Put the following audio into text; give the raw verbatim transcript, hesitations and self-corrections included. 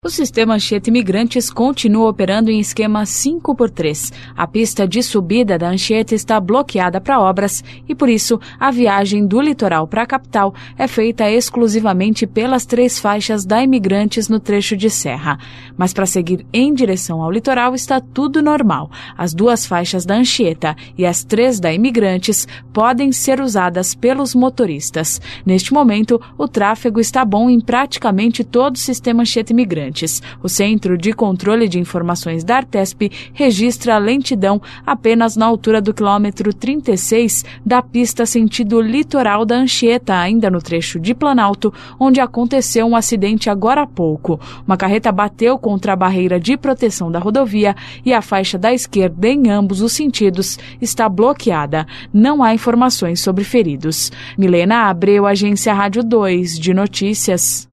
O sistema Anchieta Imigrantes continua operando em esquema cinco por três. A pista de subida da Anchieta está bloqueada para obras e, por isso, a viagem do litoral para a capital é feita exclusivamente pelas três faixas da Imigrantes no trecho de serra. Mas para seguir em direção ao litoral está tudo normal. As duas faixas da Anchieta e as três da Imigrantes podem ser usadas pelos motoristas. Neste momento, o tráfego está bom em praticamente todo o sistema Anchieta Imigrantes. O Centro de Controle de Informações da Artesp registra lentidão apenas na altura do quilômetro trinta e seis da pista sentido litoral da Anchieta, ainda no trecho de Planalto, onde aconteceu um acidente agora há pouco. Uma carreta bateu contra a barreira de proteção da rodovia e a faixa da esquerda em ambos os sentidos está bloqueada. Não há informações sobre feridos. Milena Abreu, Agência Rádio dois de Notícias.